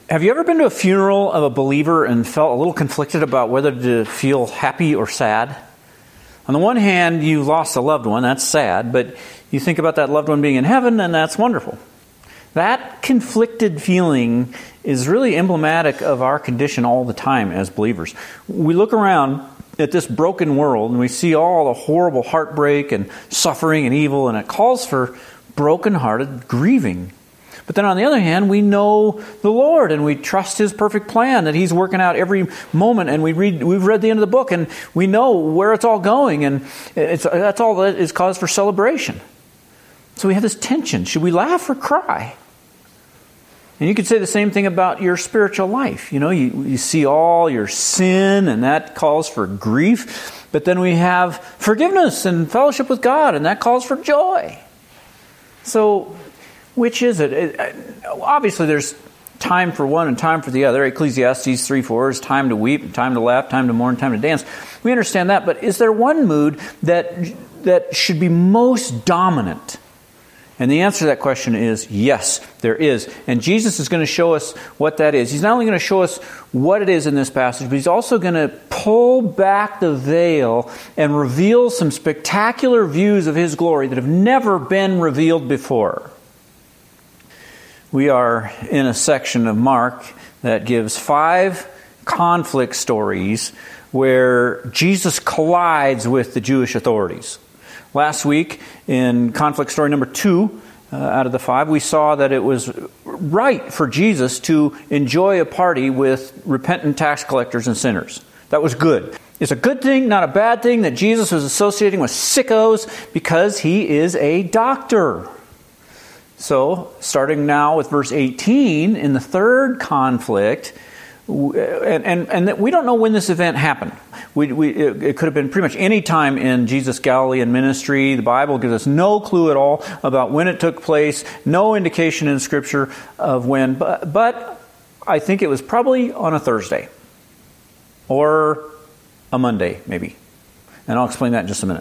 Have you ever been to a funeral of a believer and felt a little conflicted about whether to feel happy or sad? On the one hand, you lost a loved one, that's sad, but you think about that loved one being in heaven, and that's wonderful. That conflicted feeling is really emblematic of our condition all the time as believers. We look around at this broken world, and we see all the horrible heartbreak and suffering and evil, and it calls for broken-hearted grieving. But then on the other hand, we know the Lord and we trust His perfect plan, that He's working out every moment, and we've read the end of the book and we know where it's all going, and that's all that is cause for celebration. So we have this tension. Should we laugh or cry? And you could say the same thing about your spiritual life. You know, you see all your sin, and that calls for grief. But then we have forgiveness and fellowship with God, and that calls for joy. So which is it? Obviously, there's time for one and time for the other. Ecclesiastes 3:4 is time to weep, time to laugh, time to mourn, time to dance. We understand that, but is there one mood that should be most dominant? And the answer to that question is yes, there is. And Jesus is going to show us what that is. He's not only going to show us what it is in this passage, but He's also going to pull back the veil and reveal some spectacular views of His glory that have never been revealed before. We are in a section of Mark that gives 5 conflict stories where Jesus collides with the Jewish authorities. Last week, in conflict story number 2 out of the 5, we saw that it was right for Jesus to enjoy a party with repentant tax collectors and sinners. That was good. It's a good thing, not a bad thing, that Jesus was associating with sickos because He is a doctor. So, starting now with verse 18, in the third conflict, and we don't know when this event happened. It could have been pretty much any time in Jesus' Galilean ministry. The Bible gives us no clue at all about when it took place, no indication in Scripture of when, but I think it was probably on a Thursday or a Monday, maybe. And I'll explain that in just a minute.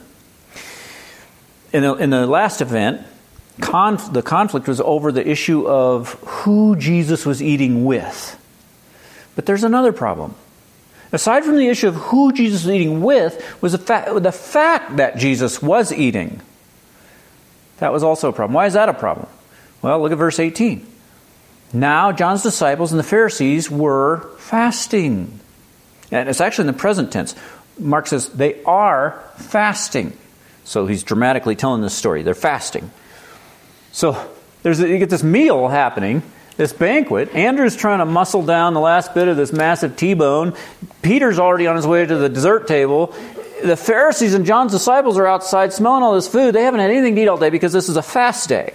In the last event, the conflict was over the issue of who Jesus was eating with. But there's another problem. Aside from the issue of who Jesus was eating with, was the fact that Jesus was eating. That was also a problem. Why is that a problem? Well, look at verse 18. Now John's disciples and the Pharisees were fasting. And it's actually in the present tense. Mark says they are fasting. So he's dramatically telling this story. They're fasting. So you get this meal happening, this banquet. Andrew's trying to muscle down the last bit of this massive T-bone. Peter's already on his way to the dessert table. The Pharisees and John's disciples are outside smelling all this food. They haven't had anything to eat all day because this is a fast day.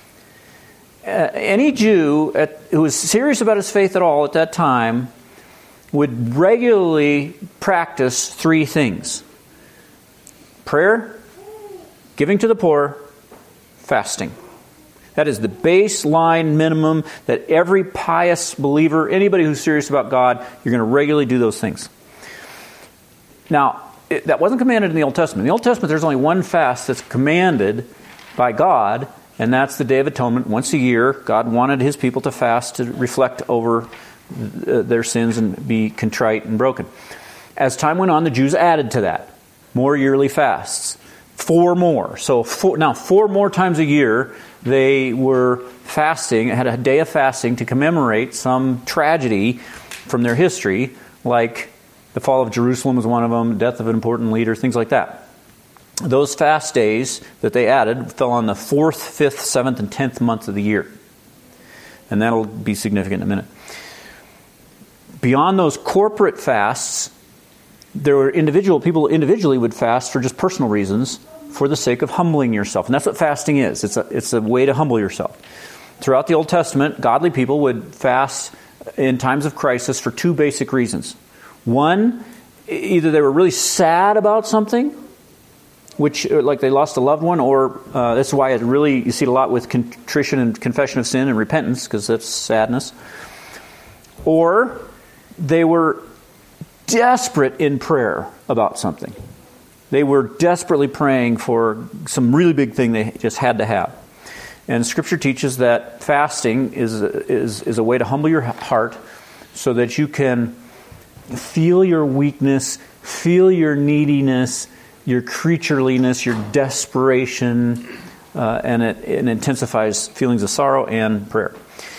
Any Jew who was serious about his faith at all at that time would regularly practice 3 things: prayer, giving to the poor, fasting. That is the baseline minimum that every pious believer, anybody who's serious about God, you're going to regularly do those things. Now, that wasn't commanded in the Old Testament. In the Old Testament, there's only one fast that's commanded by God, and that's the Day of Atonement. Once a year, God wanted His people to fast to reflect over their sins and be contrite and broken. As time went on, the Jews added to that more yearly fasts. 4 more. So 4 more times a year, they were fasting, had a day of fasting to commemorate some tragedy from their history, like the fall of Jerusalem was one of them, death of an important leader, things like that. Those fast days that they added fell on the 4th, 5th, 7th, and 10th month of the year. And that'll be significant in a minute. Beyond those corporate fasts, there were people individually would fast for just personal reasons, for the sake of humbling yourself. And that's what fasting is. It's a way to humble yourself. Throughout the Old Testament, godly people would fast in times of crisis for 2 basic reasons. One, either they were really sad about something, which, like they lost a loved one, or that's why you see it a lot with contrition and confession of sin and repentance, because that's sadness. Or they were desperate in prayer about something. They were desperately praying for some really big thing they just had to have. And Scripture teaches that fasting is a way to humble your heart so that you can feel your weakness, feel your neediness, your creatureliness, your desperation, and it intensifies feelings of sorrow and prayer.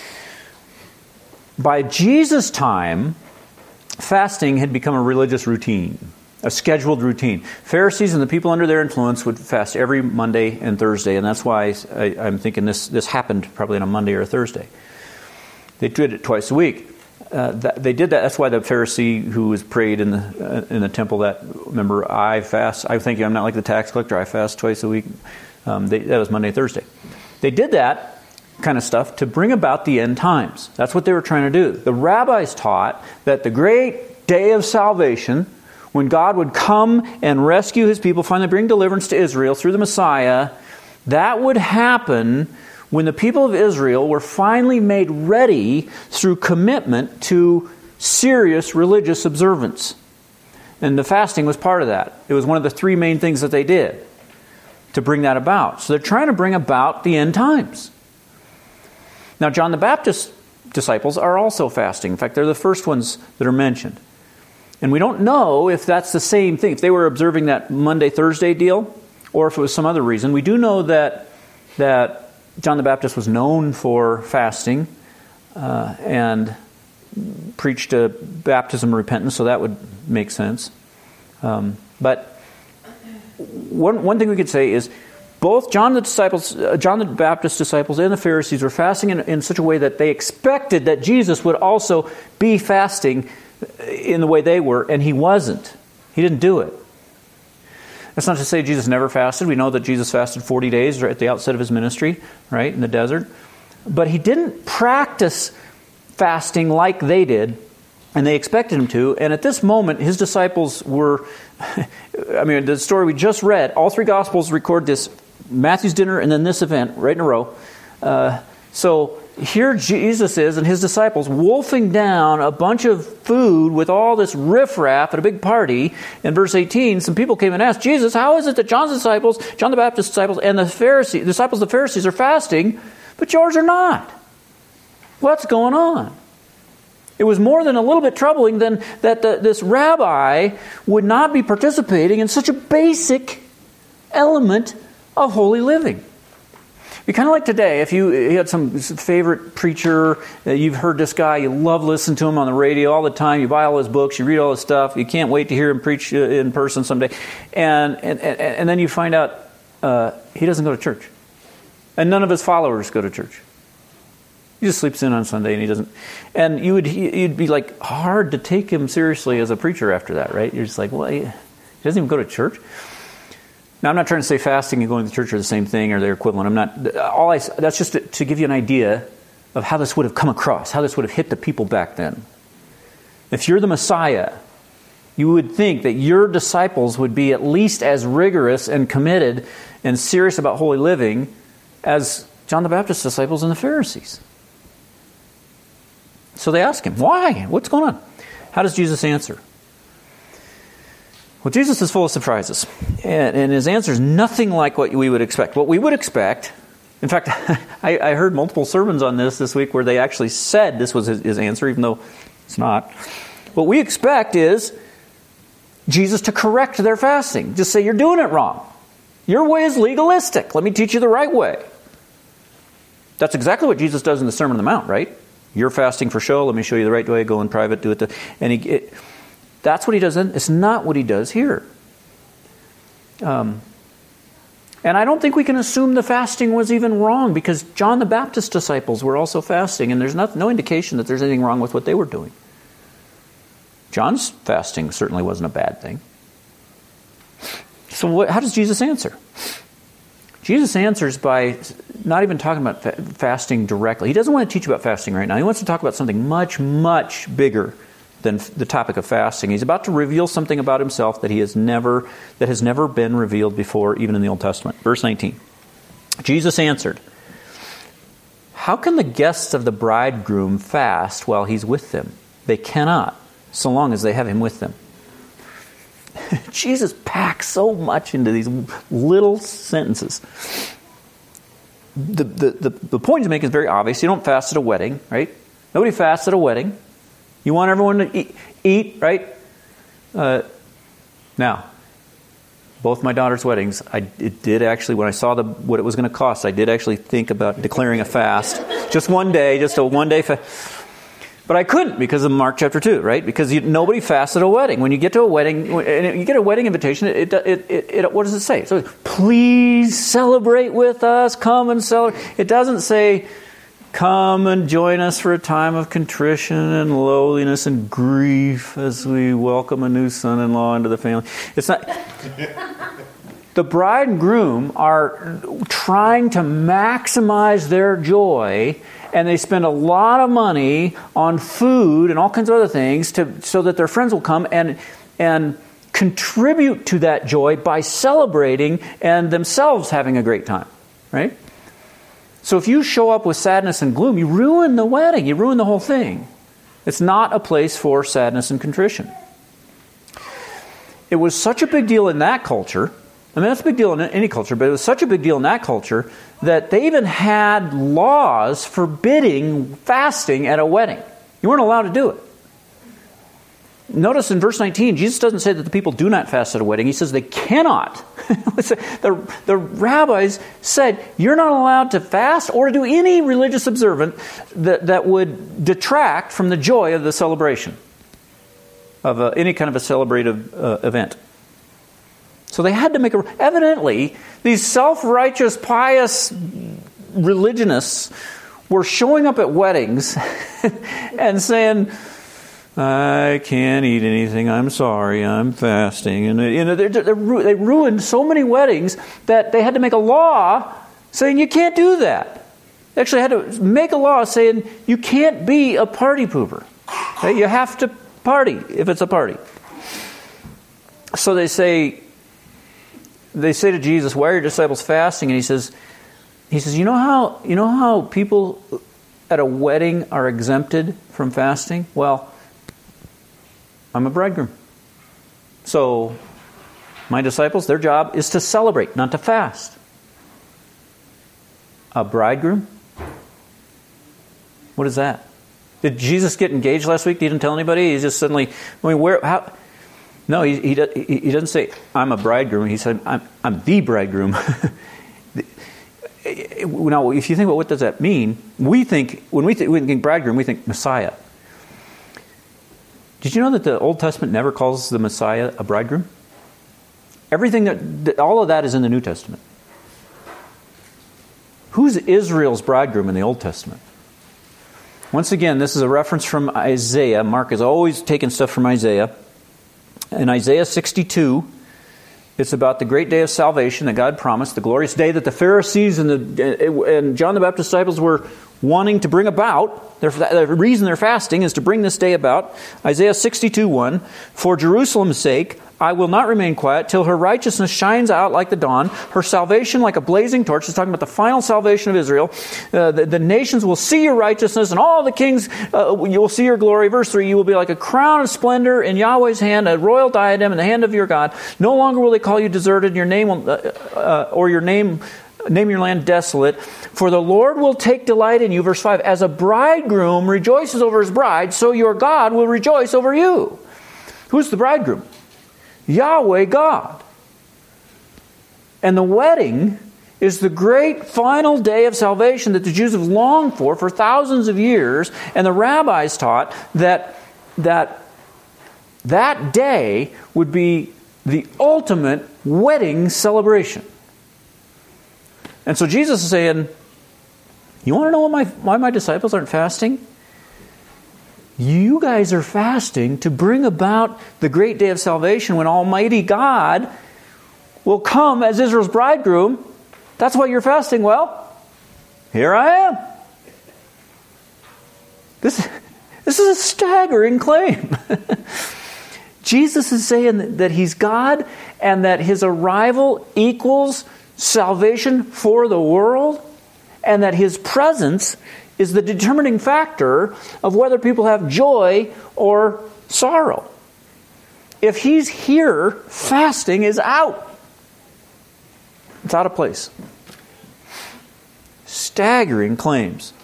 By Jesus' time, fasting had become a religious routine, a scheduled routine. Pharisees and the people under their influence would fast every Monday and Thursday, and that's why I'm thinking this happened probably on a Monday or a Thursday. They did it twice a week. They did that. That's why the Pharisee who was prayed in the temple, remember, I fast. I thank you, I'm not like the tax collector. I fast twice a week. That was Monday, Thursday. They did that kind of stuff to bring about the end times. That's what they were trying to do. The rabbis taught that the great day of salvation, when God would come and rescue His people, finally bring deliverance to Israel through the Messiah, that would happen when the people of Israel were finally made ready through commitment to serious religious observance. And the fasting was part of that. It was one of the three main things that they did to bring that about. So they're trying to bring about the end times. Now, John the Baptist's disciples are also fasting. In fact, they're the first ones that are mentioned. And we don't know if that's the same thing, if they were observing that Monday, Thursday deal, or if it was some other reason. We do know that John the Baptist was known for fasting and preached a baptism of repentance, so that would make sense. But one thing we could say is both John the Baptist's disciples and the Pharisees were fasting in such a way that they expected that Jesus would also be fasting in the way they were, and He wasn't. He didn't do it. That's not to say Jesus never fasted. We know that Jesus fasted 40 days right at the outset of His ministry, right, in the desert. But He didn't practice fasting like they did, and they expected Him to. And at this moment, His disciples were, the story we just read, all three Gospels record this, Matthew's dinner and then this event right in a row. So here Jesus is and His disciples wolfing down a bunch of food with all this riffraff at a big party. In verse 18, some people came and asked Jesus, how is it that John the Baptist's disciples, and the disciples of the Pharisees are fasting, but yours are not? What's going on? It was more than a little bit troubling than that this rabbi would not be participating in such a basic element of holy living. Be kind of like today, if you had some favorite preacher, you've heard this guy, you love listening to him on the radio all the time, you buy all his books, you read all his stuff, you can't wait to hear him preach in person someday, and then you find out he doesn't go to church. And none of his followers go to church. He just sleeps in on Sunday and he doesn't. And you'd be like hard to take him seriously as a preacher after that, right? You're just like, well, he doesn't even go to church. Now, I'm not trying to say fasting and going to church are the same thing or they're equivalent. I'm not. That's just to give you an idea of how this would have come across, how this would have hit the people back then. If you're the Messiah, you would think that your disciples would be at least as rigorous and committed and serious about holy living as John the Baptist's disciples and the Pharisees. So they ask Him, why? What's going on? How does Jesus answer? Well, Jesus is full of surprises. And His answer is nothing like what we would expect. What we would expect, in fact, I heard multiple sermons on this week where they actually said this was His answer, even though it's not. What we expect is Jesus to correct their fasting. Just say, you're doing it wrong. Your way is legalistic. Let me teach you the right way. That's exactly what Jesus does in the Sermon on the Mount, right? You're fasting for show. Let me show you the right way. Go in private. Do it. That's what He does. It's not what He does here. And I don't think we can assume the fasting was even wrong because John the Baptist's disciples were also fasting, and there's no indication that there's anything wrong with what they were doing. John's fasting certainly wasn't a bad thing. So how does Jesus answer? Jesus answers by not even talking about fasting directly. He doesn't want to teach about fasting right now. He wants to talk about something much, much bigger than the topic of fasting. He's about to reveal something about Himself that has never been revealed before, even in the Old Testament. Verse 19. Jesus answered, "How can the guests of the bridegroom fast while he's with them? They cannot, so long as they have him with them." Jesus packs so much into these little sentences. the point he's making is very obvious. You don't fast at a wedding, right? Nobody fasts at a wedding. You want everyone to eat, right? Now, both my daughter's weddings, it did actually, when I saw what it was going to cost, I did actually think about declaring a fast. Just one day, just a one-day fast. But I couldn't because of Mark chapter 2, right? Because nobody fasts at a wedding. When you get to a wedding, and you get a wedding invitation, what does it say? So, please celebrate with us, come and celebrate. It doesn't say, come and join us for a time of contrition and lowliness and grief as we welcome a new son-in-law into the family. It's not. The bride and groom are trying to maximize their joy, and they spend a lot of money on food and all kinds of other things so that their friends will come and contribute to that joy by celebrating and themselves having a great time, right? So if you show up with sadness and gloom, you ruin the wedding. You ruin the whole thing. It's not a place for sadness and contrition. It was such a big deal in that culture. I mean, that's a big deal in any culture, but it was such a big deal in that culture that they even had laws forbidding fasting at a wedding. You weren't allowed to do it. Notice in verse 19, Jesus doesn't say that the people do not fast at a wedding. He says they cannot. The rabbis said, you're not allowed to fast or to do any religious observance that would detract from the joy of the celebration of any kind of a celebrative event. So they had to make evidently, these self-righteous, pious religionists were showing up at weddings and saying, I can't eat anything. I'm sorry. I'm fasting. And they ruined so many weddings that they had to make a law saying you can't do that. They actually had to make a law saying you can't be a party pooper. Okay? You have to party if it's a party. So they say to Jesus, "Why are your disciples fasting?" And he says, you know how people at a wedding are exempted from fasting? Well, I'm a bridegroom. So my disciples, their job is to celebrate, not to fast. A bridegroom? What is that? Did Jesus get engaged last week? He didn't tell anybody? He's just suddenly, how? No, he doesn't say, I'm a bridegroom. He said, I'm the bridegroom. Now, if you think about what does that mean, when we think bridegroom, we think Messiah. Did you know that the Old Testament never calls the Messiah a bridegroom? All of that is in the New Testament. Who's Israel's bridegroom in the Old Testament? Once again, this is a reference from Isaiah. Mark has always taken stuff from Isaiah. In Isaiah 62, it's about the great day of salvation that God promised, the glorious day that the Pharisees and John the Baptist's disciples were wanting to bring about. The reason they're fasting is to bring this day about. Isaiah 62:1, for Jerusalem's sake, I will not remain quiet till her righteousness shines out like the dawn, her salvation like a blazing torch. It's talking about the final salvation of Israel. The nations will see your righteousness, and all the kings, you will see your glory. Verse 3, you will be like a crown of splendor in Yahweh's hand, a royal diadem in the hand of your God. No longer will they call you deserted, your name will, name your land desolate. For the Lord will take delight in you, verse 5, as a bridegroom rejoices over his bride, so your God will rejoice over you. Who's the bridegroom? Yahweh God. And the wedding is the great final day of salvation that the Jews have longed for thousands of years. And the rabbis taught that day would be the ultimate wedding celebration. And so Jesus is saying, you want to know why my disciples aren't fasting? You guys are fasting to bring about the great day of salvation when Almighty God will come as Israel's bridegroom. That's why you're fasting. Well, here I am. This is a staggering claim. Jesus is saying that He's God and that His arrival equals salvation for the world, and that His presence is the determining factor of whether people have joy or sorrow. If He's here, fasting is out. It's out of place. staggering claims.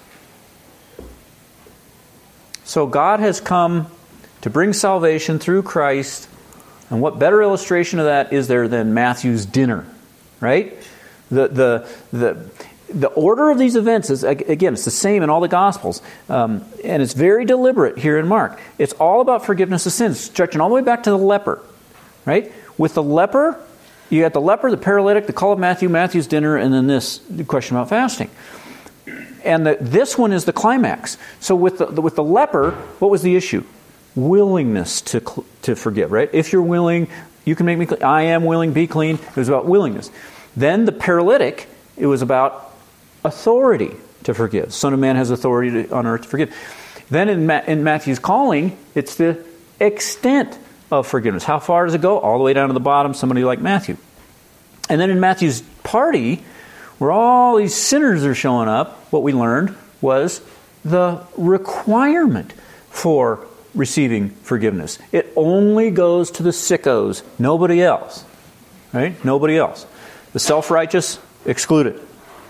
So God has come to bring salvation through Christ. And what better illustration of that is there than Matthew's dinner, right? The order of these events is, again, it's the same in all the Gospels. And it's very deliberate here in Mark. It's all about forgiveness of sins, stretching all the way back to the leper, right? With the leper, you got the leper, the paralytic, the call of Matthew, Matthew's dinner, and then this question about fasting. And this one is the climax. So with the leper, what was the issue? Willingness to forgive, right? If you're willing, you can make me clean. I am willing, be clean. It was about willingness. Then the paralytic, it was about authority to forgive. Son of Man has authority on earth to forgive. Then in Matthew's calling, it's the extent of forgiveness. How far does it go? All the way down to the bottom, somebody like Matthew. And then in Matthew's party, where all these sinners are showing up, what we learned was the requirement for receiving forgiveness. It only goes to the sickos, nobody else. Right? Nobody else. The self-righteous, excluded.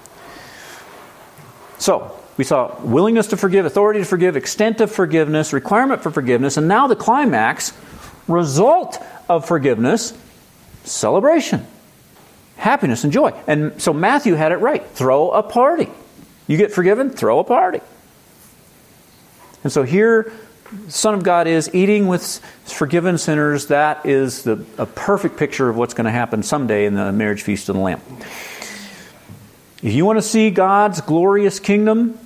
So, we saw willingness to forgive, authority to forgive, extent of forgiveness, requirement for forgiveness, and now the climax, result of forgiveness, celebration. Happiness and joy. And so Matthew had it right. Throw a party. You get forgiven, throw a party. And so here, the Son of God is eating with forgiven sinners. That is a perfect picture of what's going to happen someday in the marriage feast of the Lamb. If you want to see God's glorious kingdom,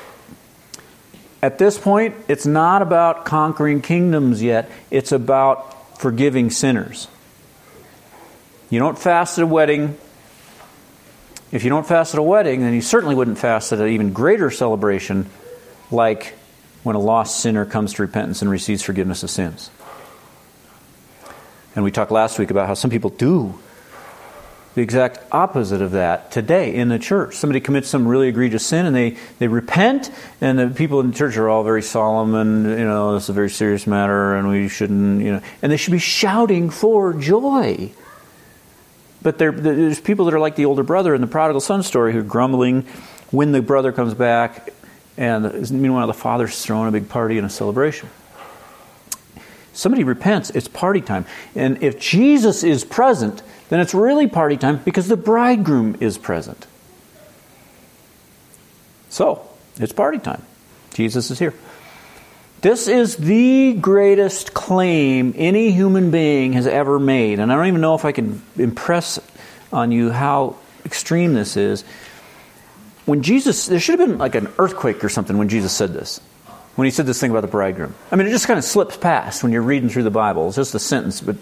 at this point, it's not about conquering kingdoms yet. It's about forgiving sinners. You don't fast at a wedding. If you don't fast at a wedding, then you certainly wouldn't fast at an even greater celebration like when a lost sinner comes to repentance and receives forgiveness of sins. And we talked last week about how some people do the exact opposite of that today in the church. Somebody commits some really egregious sin and they repent, and the people in the church are all very solemn and, this is a very serious matter and we shouldn't, and they should be shouting for joy. But there's people that are like the older brother in the prodigal son story who are grumbling when the brother comes back, and meanwhile the father's throwing a big party and a celebration. Somebody repents, it's party time. And if Jesus is present, then it's really party time because the bridegroom is present. So, it's party time. Jesus is here. This is the greatest claim any human being has ever made. And I don't even know if I can impress on you how extreme this is. When Jesus, there should have been like an earthquake or something when Jesus said this. When he said this thing about the bridegroom. I mean, it just kind of slips past when you're reading through the Bible. It's just a sentence. But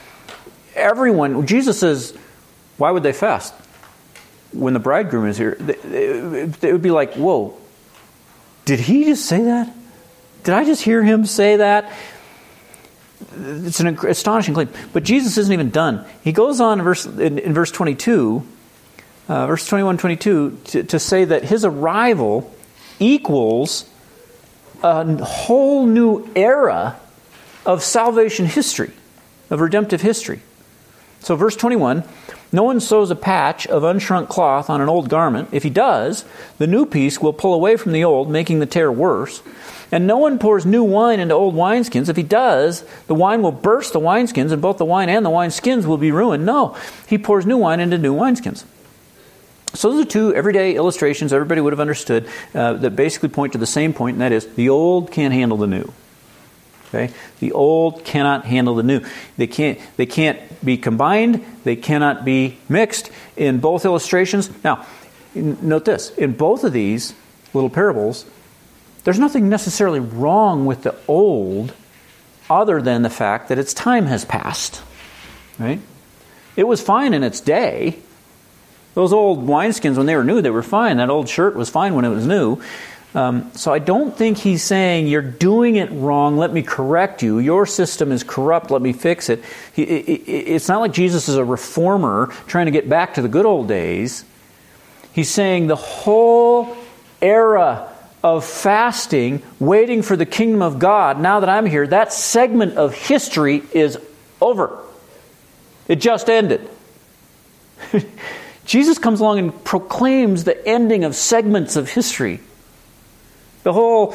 Jesus says, why would they fast? When the bridegroom is here, they would be like, whoa, did he just say that? Did I just hear him say that? It's an astonishing claim. But Jesus isn't even done. He goes on in verse 22, verse 21, 22, to say that his arrival equals a whole new era of salvation history, of redemptive history. So verse 21, no one sews a patch of unshrunk cloth on an old garment. If he does, the new piece will pull away from the old, making the tear worse. And no one pours new wine into old wineskins. If he does, the wine will burst the wineskins, and both the wine and the wineskins will be ruined. No, he pours new wine into new wineskins. So those are two everyday illustrations everybody would have understood that basically point to the same point, and that is the old can't handle the new. Okay? The old cannot handle the new. They can't be combined. They cannot be mixed in both illustrations. Now, note this. In both of these little parables, there's nothing necessarily wrong with the old other than the fact that its time has passed. Right? It was fine in its day. Those old wineskins, when they were new, they were fine. That old shirt was fine when it was new. So I don't think he's saying, you're doing it wrong, let me correct you. Your system is corrupt, let me fix it. It's not like Jesus is a reformer trying to get back to the good old days. He's saying the whole era of fasting, waiting for the kingdom of God, now that I'm here, that segment of history is over. It just ended. Jesus comes along and proclaims the ending of segments of history. The whole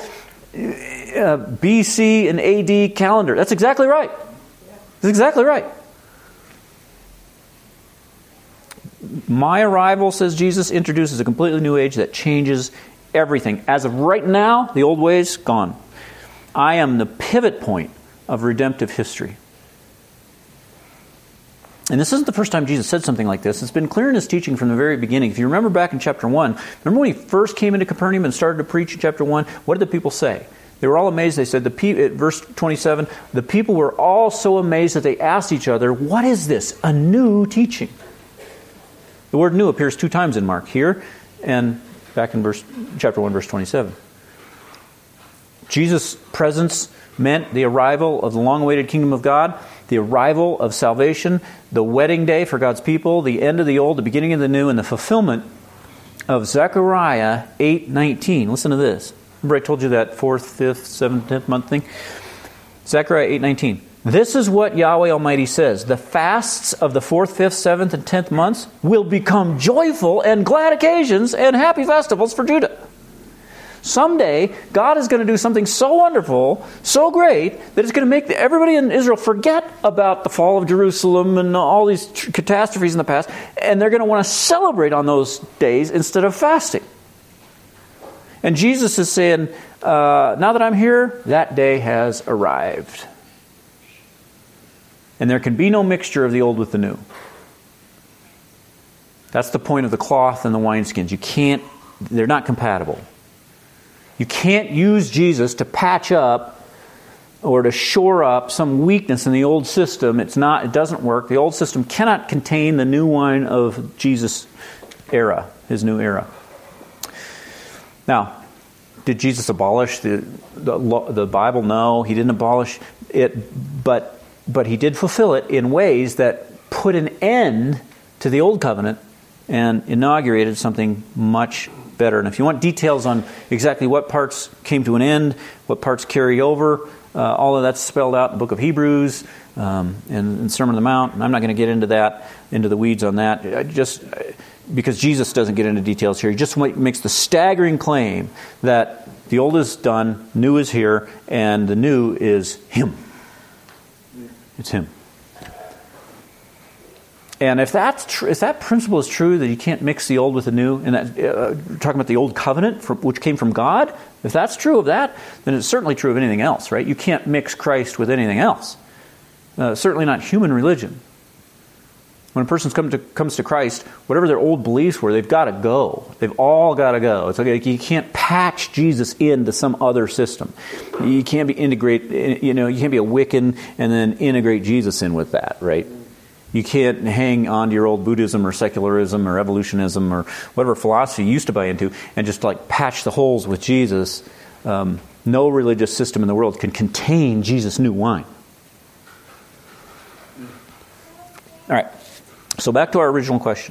BC and AD calendar. That's exactly right. That's exactly right. My arrival, says Jesus, introduces a completely new age that changes everything. As of right now, the old ways, gone. I am the pivot point of redemptive history. And this isn't the first time Jesus said something like this. It's been clear in his teaching from the very beginning. If you remember back in chapter 1, remember when he first came into Capernaum and started to preach in chapter 1? What did the people say? They were all amazed. They said, verse 27, the people were all so amazed that they asked each other, what is this? A new teaching. The word new appears 2 times in Mark, here and back in chapter 1, verse 27. Jesus' presence meant the arrival of the long-awaited kingdom of God, the arrival of salvation, the wedding day for God's people, the end of the old, the beginning of the new, and the fulfillment of Zechariah 8:19. Listen to this. Remember I told you that 4th, 5th, 7th, 10th month thing? Zechariah 8:19. This is what Yahweh Almighty says. The fasts of the 4th, 5th, 7th, and 10th months will become joyful and glad occasions and happy festivals for Judah. Someday, God is going to do something so wonderful, so great, that it's going to make everybody in Israel forget about the fall of Jerusalem and all these catastrophes in the past, and they're going to want to celebrate on those days instead of fasting. And Jesus is saying, now that I'm here, that day has arrived. And there can be no mixture of the old with the new. That's the point of the cloth and the wineskins. They're not compatible. You can't use Jesus to patch up or to shore up some weakness in the old system. It doesn't work. The old system cannot contain the new wine of Jesus' era, his new era. Now, did Jesus abolish the Bible? No, he didn't abolish it, but he did fulfill it in ways that put an end to the old covenant and inaugurated something much better. And if you want details on exactly what parts came to an end, what parts carry over, all of that's spelled out in the book of Hebrews and Sermon on the Mount. And I'm not going to get into the weeds on that, just because Jesus doesn't get into details here. He just makes the staggering claim that the old is done, new is here, and the new is Him. It's Him. And if that principle is true, that you can't mix the old with the new, and that, talking about the old covenant, which came from God, if that's true of that, then it's certainly true of anything else, right? You can't mix Christ with anything else. Certainly not human religion. When a person comes to Christ, whatever their old beliefs were, they've got to go. They've all got to go. It's like you can't patch Jesus into some other system. You can't you can't be a Wiccan and then integrate Jesus in with that, right? You can't hang on to your old Buddhism or secularism or evolutionism or whatever philosophy you used to buy into and just like patch the holes with Jesus. No religious system in the world can contain Jesus' new wine. All right. So back to our original question.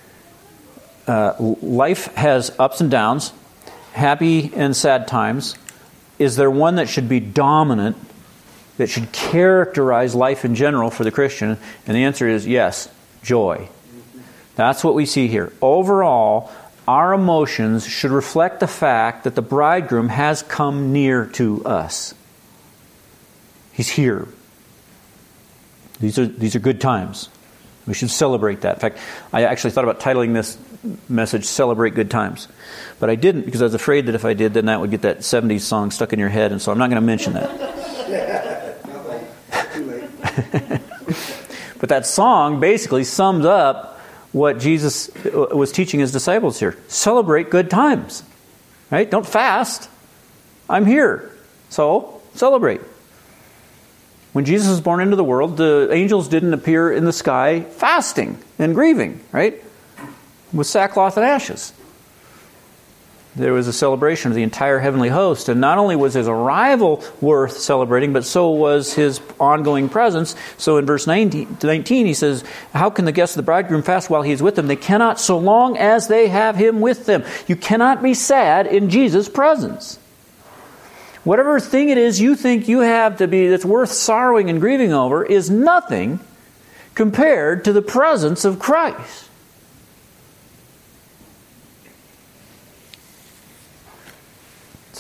Life has ups and downs, happy and sad times. Is there one that should be dominant, that should characterize life in general for the Christian? And the answer is yes, joy. That's what we see here. Overall, our emotions should reflect the fact that the bridegroom has come near to us. He's here. These are good times. We should celebrate that. In fact, I actually thought about titling this message, Celebrate Good Times. But I didn't, because I was afraid that if I did, then that would get that 70s song stuck in your head, and so I'm not going to mention that. But that song basically sums up what Jesus was teaching his disciples here. Celebrate good times. Right? Don't fast. I'm here. So, celebrate. When Jesus was born into the world, the angels didn't appear in the sky fasting and grieving, right? With sackcloth and ashes. There was a celebration of the entire heavenly host, and not only was his arrival worth celebrating, but so was his ongoing presence. So in verse 19 he says, how can the guests of the bridegroom fast while he is with them? They cannot, so long as they have him with them. You cannot be sad in Jesus' presence. Whatever thing it is you think you have to be that's worth sorrowing and grieving over is nothing compared to the presence of Christ.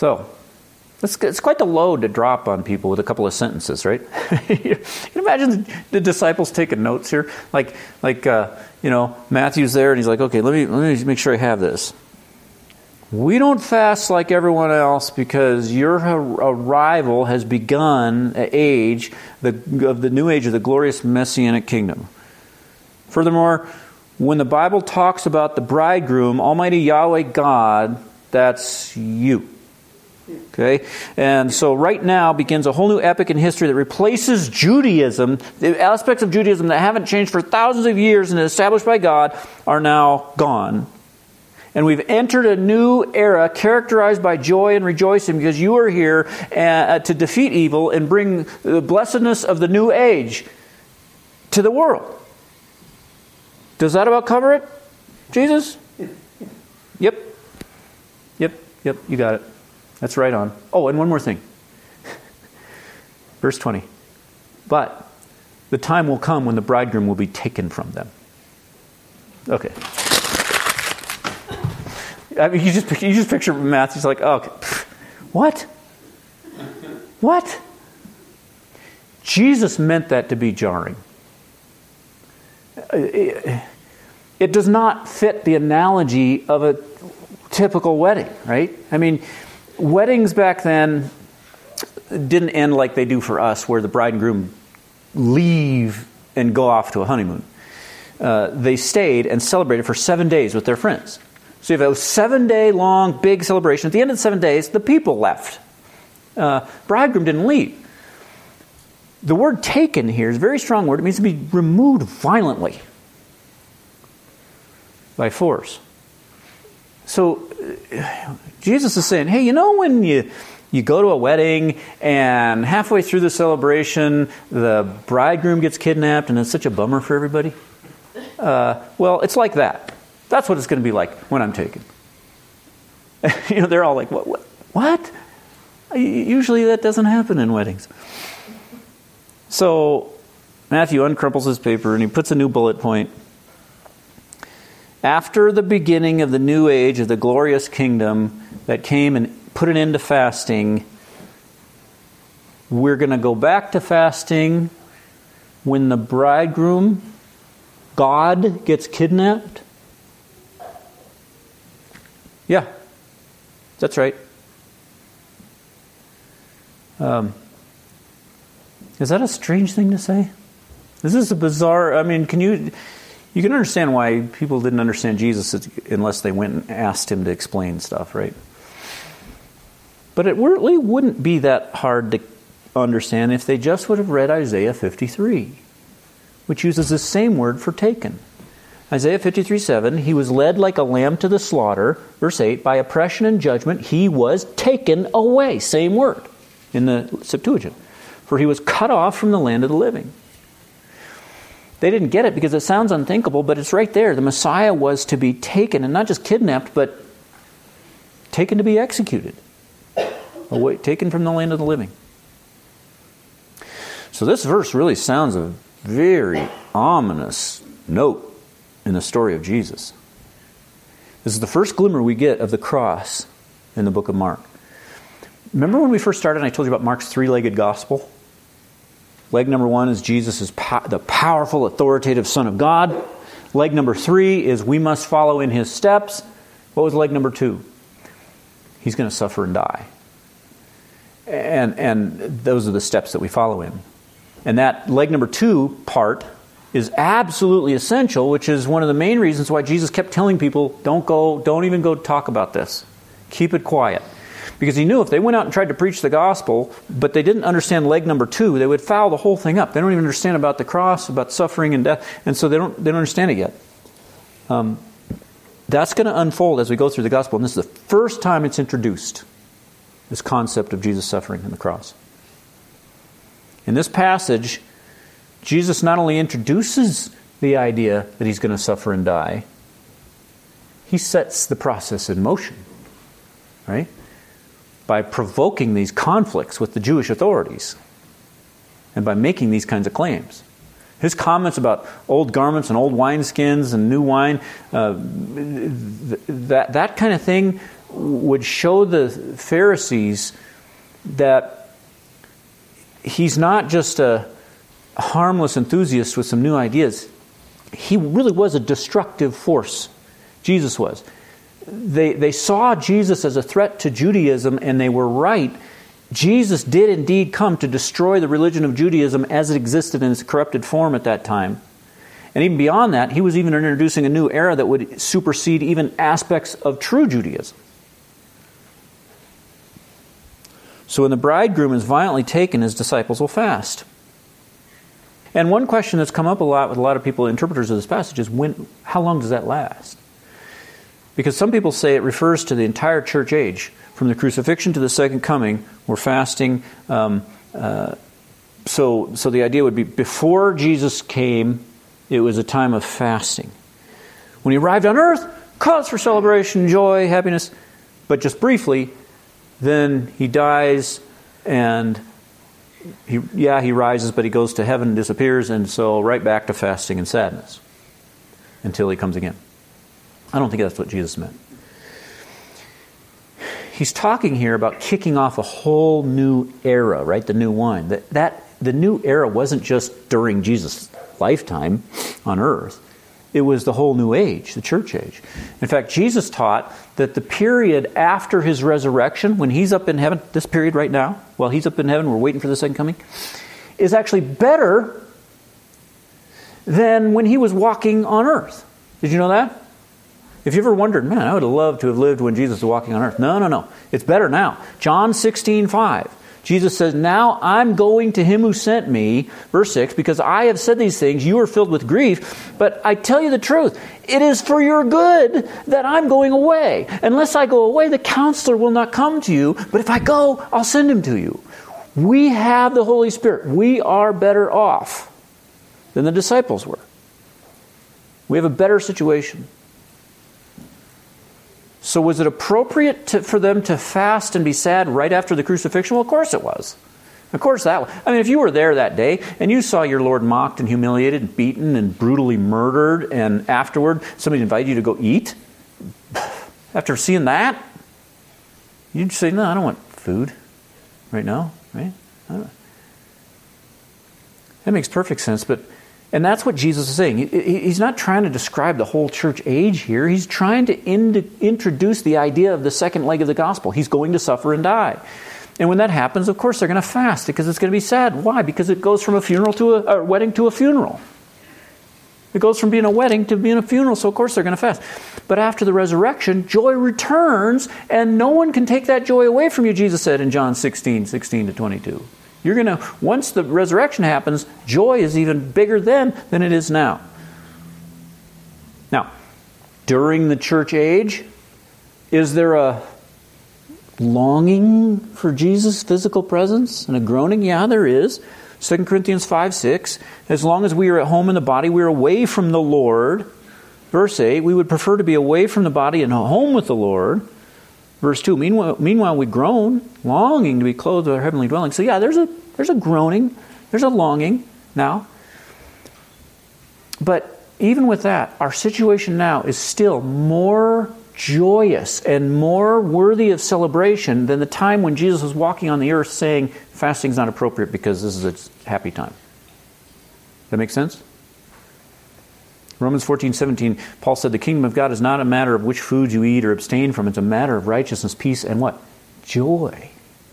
So, it's quite the load to drop on people with a couple of sentences, right? You can imagine the disciples taking notes here. Like Matthew's there and he's like, okay, let me make sure I have this. We don't fast like everyone else because your arrival has begun an age of the new age of the glorious Messianic kingdom. Furthermore, when the Bible talks about the bridegroom, Almighty Yahweh God, that's you. Okay? And so right now begins a whole new epoch in history that replaces Judaism. The aspects of Judaism that haven't changed for thousands of years and established by God are now gone. And we've entered a new era characterized by joy and rejoicing because you are here to defeat evil and bring the blessedness of the new age to the world. Does that about cover it, Jesus? Yep, you got it. That's right on. Oh, and one more thing. Verse 20. But the time will come when the bridegroom will be taken from them. Okay. I mean, you just picture Matthew's like, oh, what? What? Jesus meant that to be jarring. It does not fit the analogy of a typical wedding, right? I mean, weddings back then didn't end like they do for us, where the bride and groom leave and go off to a honeymoon. They stayed and celebrated for 7 days with their friends. So you have a 7-day long big celebration. At the end of the 7 days, the people left. Bridegroom didn't leave. The word taken here is a very strong word. It means to be removed violently by force. So Jesus is saying, hey, when you go to a wedding and halfway through the celebration, the bridegroom gets kidnapped and it's such a bummer for everybody? Well, it's like that. That's what it's going to be like when I'm taken. They're all like, what? Usually that doesn't happen in weddings. So Matthew uncrumples his paper and he puts a new bullet point. After the beginning of the new age of the glorious kingdom that came and put an end to fasting, we're going to go back to fasting when the bridegroom, God, gets kidnapped. Yeah, that's right. Is that a strange thing to say? This is a bizarre... I mean, you can understand why people didn't understand Jesus unless they went and asked him to explain stuff, right? But it really wouldn't be that hard to understand if they just would have read Isaiah 53, which uses the same word for taken. Isaiah 53:7, he was led like a lamb to the slaughter. Verse 8, by oppression and judgment he was taken away. Same word in the Septuagint. For he was cut off from the land of the living. They didn't get it because it sounds unthinkable, but it's right there. The Messiah was to be taken, and not just kidnapped, but taken to be executed. Away, taken from the land of the living. So this verse really sounds a very ominous note in the story of Jesus. This is the first glimmer we get of the cross in the book of Mark. Remember when we first started and I told you about Mark's three-legged gospel? Leg number 1 is Jesus is the powerful, authoritative Son of God. Leg number 3 is we must follow in his steps. What was leg number 2? He's going to suffer and die. And those are the steps that we follow in. And that leg number 2 part is absolutely essential, which is one of the main reasons why Jesus kept telling people, don't even go talk about this. Keep it quiet. Because he knew if they went out and tried to preach the gospel, but they didn't understand leg number 2, they would foul the whole thing up. They don't even understand about the cross, about suffering and death, and so they don't understand it yet. That's going to unfold as we go through the gospel, and this is the first time it's introduced, this concept of Jesus suffering on the cross. In this passage, Jesus not only introduces the idea that he's going to suffer and die, he sets the process in motion, right? By provoking these conflicts with the Jewish authorities and by making these kinds of claims. His comments about old garments and old wineskins and new wine, that kind of thing would show the Pharisees that he's not just a harmless enthusiast with some new ideas. He really was a destructive force. Jesus was. They saw Jesus as a threat to Judaism, and they were right. Jesus did indeed come to destroy the religion of Judaism as it existed in its corrupted form at that time. And even beyond that, he was even introducing a new era that would supersede even aspects of true Judaism. So when the bridegroom is violently taken, his disciples will fast. And one question that's come up a lot with a lot of people, interpreters of this passage, is how long does that last? Because some people say it refers to the entire church age. From the crucifixion to the second coming, we're fasting. So the idea would be before Jesus came, it was a time of fasting. When he arrived on earth, cause for celebration, joy, happiness. But just briefly, then he dies and he rises, but he goes to heaven and disappears, and so right back to fasting and sadness until he comes again. I don't think that's what Jesus meant. He's talking here about kicking off a whole new era, right? The new wine. The new era wasn't just during Jesus' lifetime on earth. It was the whole new age, the church age. In fact, Jesus taught that the period after his resurrection, when he's up in heaven, this period right now, while he's up in heaven, we're waiting for the second coming, is actually better than when he was walking on earth. Did you know that? If you ever wondered, man, I would have loved to have lived when Jesus was walking on earth. No. It's better now. John 16:5. Jesus says, now I'm going to him who sent me, verse 6, because I have said these things, you are filled with grief, but I tell you the truth, it is for your good that I'm going away. Unless I go away, the counselor will not come to you, but if I go, I'll send him to you. We have the Holy Spirit. We are better off than the disciples were. We have a better situation. So was it appropriate for them to fast and be sad right after the crucifixion? Well, of course it was. Of course that was. I mean, if you were there that day and you saw your Lord mocked and humiliated and beaten and brutally murdered, and afterward somebody invited you to go eat, after seeing that, you'd say, no, I don't want food right now. Right? That makes perfect sense, and that's what Jesus is saying. He's not trying to describe the whole church age here. He's trying to introduce the idea of the second leg of the gospel. He's going to suffer and die. And when that happens, of course, they're going to fast because it's going to be sad. Why? Because it goes from a wedding to a funeral. It goes from being a wedding to being a funeral, so of course they're going to fast. But after the resurrection, joy returns, and no one can take that joy away from you, Jesus said in John 16:16-22. You're going to, once the resurrection happens, joy is even bigger then than it is now. Now, during the church age, is there a longing for Jesus' physical presence and a groaning? Yeah, there is. 2 Corinthians 5:6, as long as we are at home in the body, we are away from the Lord. Verse 8, we would prefer to be away from the body and home with the Lord. Verse 2, meanwhile we groan, longing to be clothed with our heavenly dwelling. So yeah, there's a groaning, there's a longing now. But even with that, our situation now is still more joyous and more worthy of celebration than the time when Jesus was walking on the earth saying, fasting is not appropriate because this is a happy time. That make sense? Romans 14:17, Paul said, the kingdom of God is not a matter of which food you eat or abstain from. It's a matter of righteousness, peace, and what? Joy.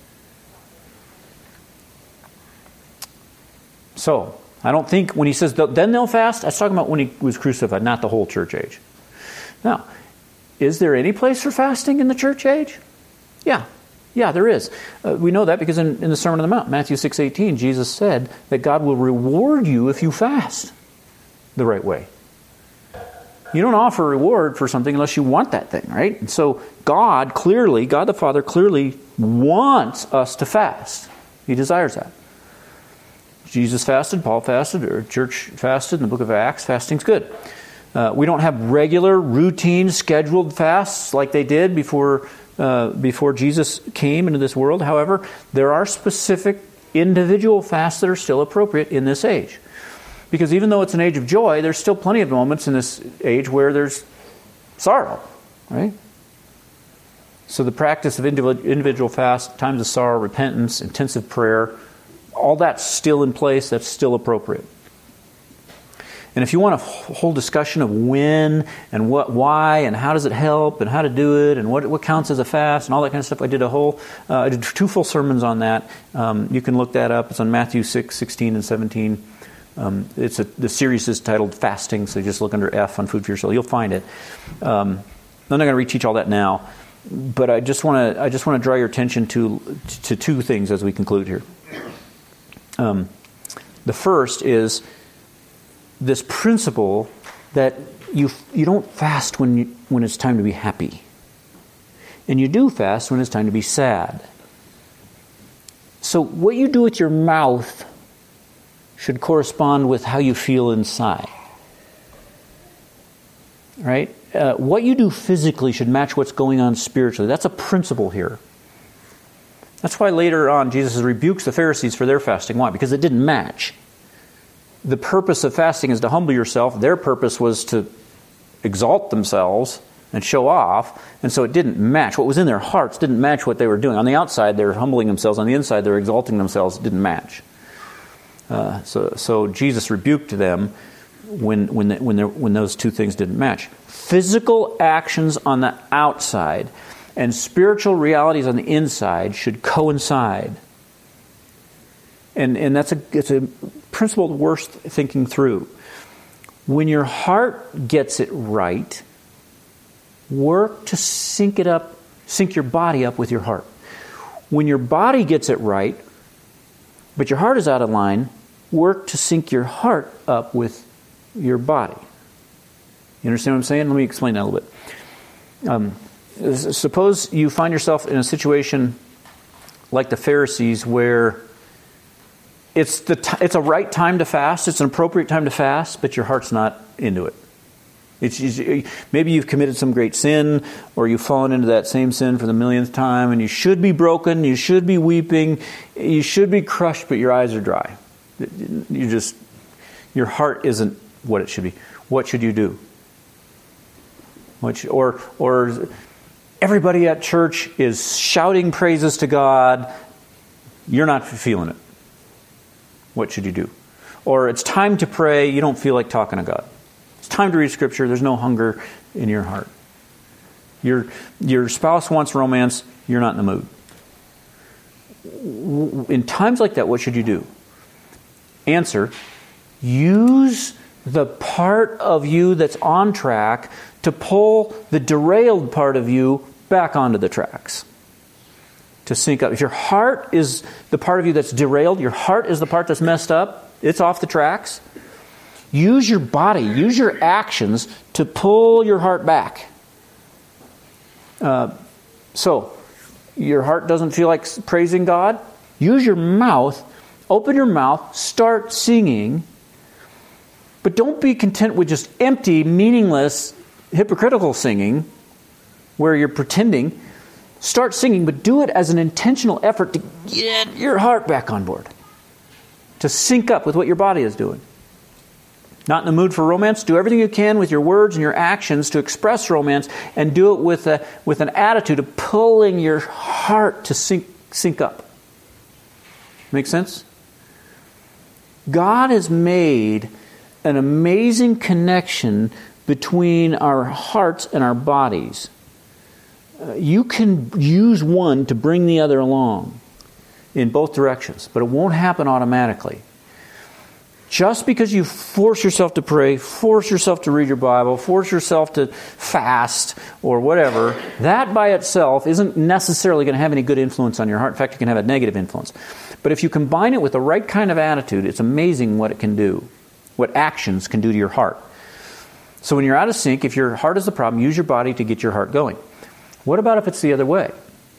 So, I don't think when he says, then they'll fast, that's talking about when he was crucified, not the whole church age. Now, is there any place for fasting in the church age? Yeah, there is. We know that because in the Sermon on the Mount, Matthew 6:18, Jesus said that God will reward you if you fast the right way. You don't offer a reward for something unless you want that thing, right? And so God the Father clearly wants us to fast. He desires that. Jesus fasted, Paul fasted, or church fasted in the book of Acts. Fasting's good. We don't have regular, routine, scheduled fasts like they did before Jesus came into this world. However, there are specific individual fasts that are still appropriate in this age. Because even though it's an age of joy, there's still plenty of moments in this age where there's sorrow, right? So the practice of individual fast, times of sorrow, repentance, intensive prayer, all that's still in place, that's still appropriate. And if you want a whole discussion of when and why and how does it help and how to do it and what counts as a fast and all that kind of stuff, I did 2 full sermons on that. You can look that up. It's on Matthew 6, 16 and 17. The series is titled Fasting, so you just look under F on Food for Your Soul. You'll find it. I'm not going to reteach all that now, but I just want to draw your attention to 2 things as we conclude here. The first is this principle that you don't fast when it's time to be happy, and you do fast when it's time to be sad. So what you do with your mouth should correspond with how you feel inside, right? What you do physically should match what's going on spiritually. That's a principle here. That's why later on Jesus rebukes the Pharisees for their fasting. Why? Because it didn't match. The purpose of fasting is to humble yourself. Their purpose was to exalt themselves and show off, and so it didn't match. What was in their hearts didn't match what they were doing. On the outside, they're humbling themselves. On the inside, they're exalting themselves. It didn't match. So Jesus rebuked them when those 2 things didn't match. Physical actions on the outside and spiritual realities on the inside should coincide. And it's a principle worth thinking through. When your heart gets it right, work to sync your body up with your heart. When your body gets it right, but your heart is out of line, work to sync your heart up with your body. You understand what I'm saying? Let me explain that a little bit. Suppose you find yourself in a situation like the Pharisees where it's a right time to fast, it's an appropriate time to fast, but your heart's not into it. Maybe you've committed some great sin, or you've fallen into that same sin for the millionth time, and you should be broken, you should be weeping, you should be crushed, but your eyes are dry. Your heart isn't what it should be. What should you do? Or everybody at church is shouting praises to God, you're not feeling it. What should you do? Or it's time to pray, you don't feel like talking to God. It's time to read Scripture, there's no hunger in your heart. Your spouse wants romance, you're not in the mood. In times like that, what should you do? Answer, use the part of you that's on track to pull the derailed part of you back onto the tracks. To sync up. If your heart is the part of you that's derailed, your heart is the part that's messed up, it's off the tracks, use your body, use your actions to pull your heart back. So, your heart doesn't feel like praising God? Use your mouth, open your mouth, start singing, but don't be content with just empty, meaningless, hypocritical singing where you're pretending. Start singing, but do it as an intentional effort to get your heart back on board. To sync up with what your body is doing. Not in the mood for romance? Do everything you can with your words and your actions to express romance, and do it with an attitude of pulling your heart to sync up. Make sense? God has made an amazing connection between our hearts and our bodies. You can use one to bring the other along in both directions, but it won't happen automatically. Just because you force yourself to pray, force yourself to read your Bible, force yourself to fast or whatever, that by itself isn't necessarily going to have any good influence on your heart. In fact, it can have a negative influence. But if you combine it with the right kind of attitude, it's amazing what it can do, what actions can do to your heart. So when you're out of sync, if your heart is the problem, use your body to get your heart going. What about if it's the other way?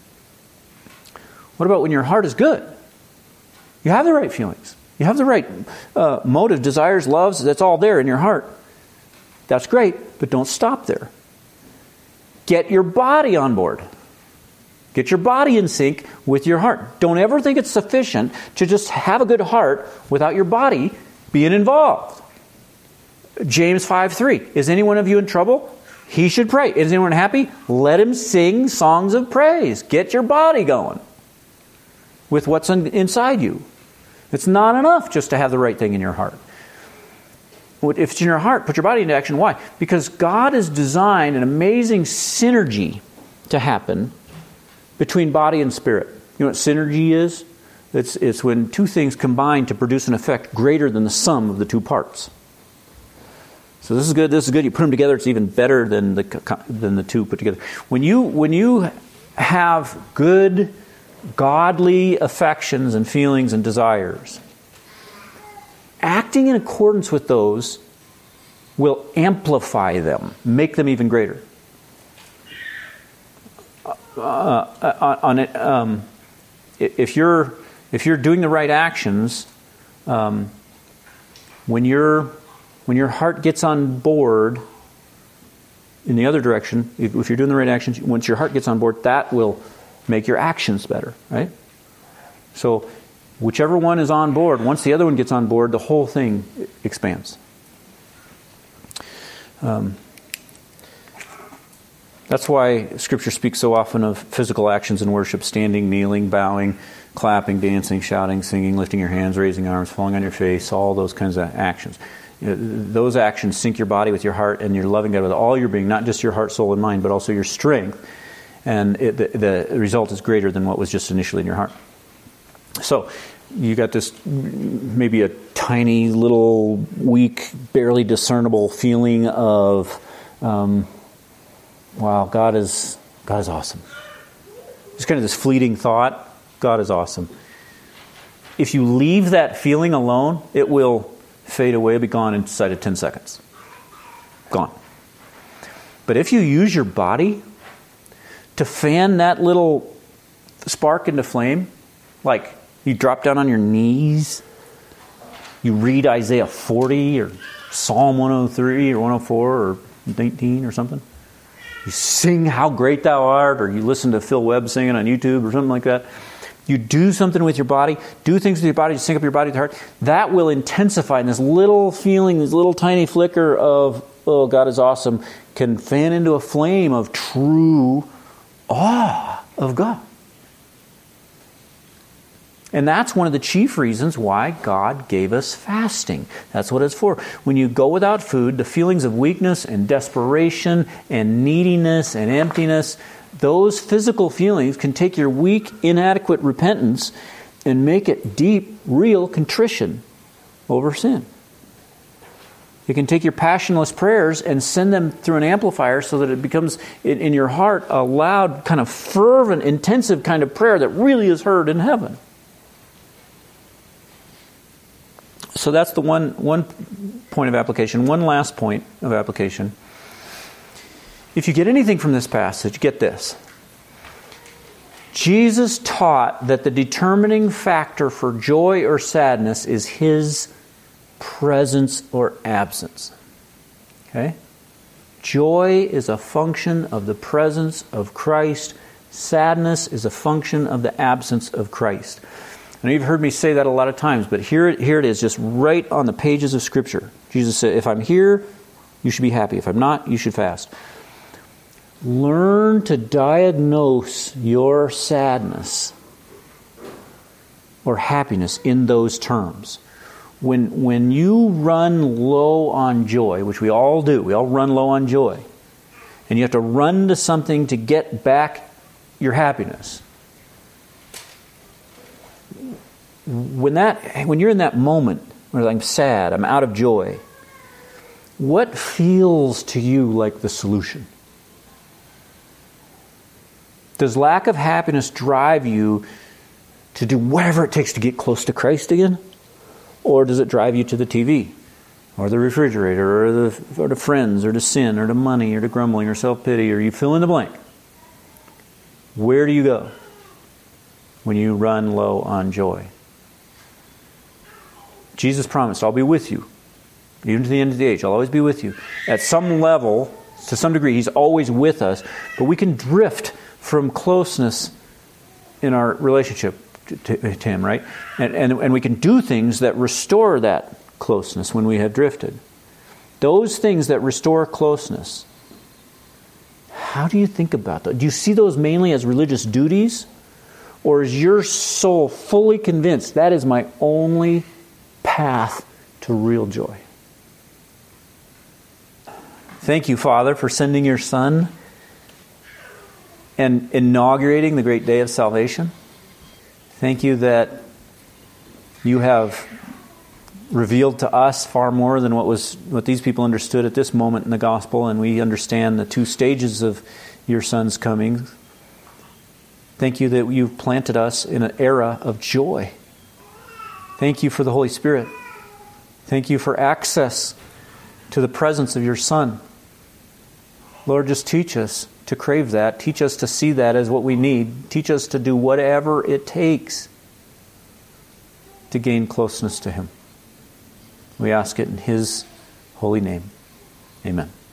What about when your heart is good? You have the right feelings. You have the right motive, desires, loves. That's all there in your heart. That's great, but don't stop there. Get your body on board. Get your body in sync with your heart. Don't ever think it's sufficient to just have a good heart without your body being involved. James 5:3. Is any one of you in trouble? he should pray. Is anyone happy? Let him sing songs of praise. Get your body going with what's inside you. It's not enough just to have the right thing in your heart. If it's in your heart, put your body into action. Why? Because God has designed an amazing synergy to happen between body and spirit. You know what synergy is? It's when two things combine to produce an effect greater than the sum of the two parts. So this is good. This is good. You put them together, it's even better than the two put together. When you have good, godly affections and feelings and desires, acting in accordance with those will amplify them, make them even greater. If you're doing the right actions, when your heart gets on board in the other direction, if you're doing the right actions, once your heart gets on board, that will make your actions better, right? So whichever one is on board, once the other one gets on board, the whole thing expands. That's why Scripture speaks so often of physical actions in worship: standing, kneeling, bowing, clapping, dancing, shouting, singing, lifting your hands, raising arms, falling on your face, all those kinds of actions. You know, those actions sync your body with your heart, and you're loving God with all your being, not just your heart, soul, and mind, but also your strength. And the result is greater than what was just initially in your heart. So you got this maybe a tiny little weak, barely discernible feeling of, wow, God is awesome. Just kind of this fleeting thought, God is awesome. If you leave that feeling alone, it will fade away, be gone inside of 10 seconds. Gone. But if you use your body to fan that little spark into flame, like you drop down on your knees, you read Isaiah 40 or Psalm 103 or 104 or 19 or something, you sing How Great Thou Art, or you listen to Phil Webb singing on YouTube or something like that. You do something with your body, do things with your body to sync up your body with your heart. That will intensify, and this little feeling, this little tiny flicker of, oh, God is awesome, can fan into a flame of true awe of God. And that's one of the chief reasons why God gave us fasting. That's what it's for. When you go without food, the feelings of weakness and desperation and neediness and emptiness, those physical feelings can take your weak, inadequate repentance and make it deep, real contrition over sin. You can take your passionless prayers and send them through an amplifier so that it becomes, in your heart, a loud, kind of fervent, intensive kind of prayer that really is heard in heaven. So that's the one point of application. One last point of application. If you get anything from this passage, get this. Jesus taught that the determining factor for joy or sadness is His presence or absence. Okay? Joy is a function of the presence of Christ. Sadness is a function of the absence of Christ. I know you've heard me say that a lot of times, but here it is, just right on the pages of Scripture. Jesus said, if I'm here, you should be happy. If I'm not, you should fast. Learn to diagnose your sadness or happiness in those terms. When you run low on joy, which we all do, we all run low on joy, and you have to run to something to get back your happiness. When you're in that moment where I'm sad, I'm out of joy, what feels to you like the solution? Does lack of happiness drive you to do whatever it takes to get close to Christ again? Or does it drive you to the TV, or the refrigerator, or to friends, or to sin, or to money, or to grumbling, or self-pity, or you fill in the blank? Where do you go when you run low on joy? Jesus promised, I'll be with you, even to the end of the age. I'll always be with you. At some level, to some degree, He's always with us, but we can drift from closeness in our relationship to Him, right? And we can do things that restore that closeness when we have drifted. Those things that restore closeness How do you think about that? Do you see those mainly as religious duties? Or is your soul fully convinced that is my only path to real joy? Thank you, Father, for sending your Son and inaugurating the great day of salvation. Thank you that you have revealed to us far more than what these people understood at this moment in the gospel, and we understand the two stages of your Son's coming. Thank you that you've planted us in an era of joy. Thank you for the Holy Spirit. Thank you for access to the presence of your Son. Lord, just teach us to crave that. Teach us to see that as what we need. Teach us to do whatever it takes to gain closeness to Him. We ask it in His holy name. Amen.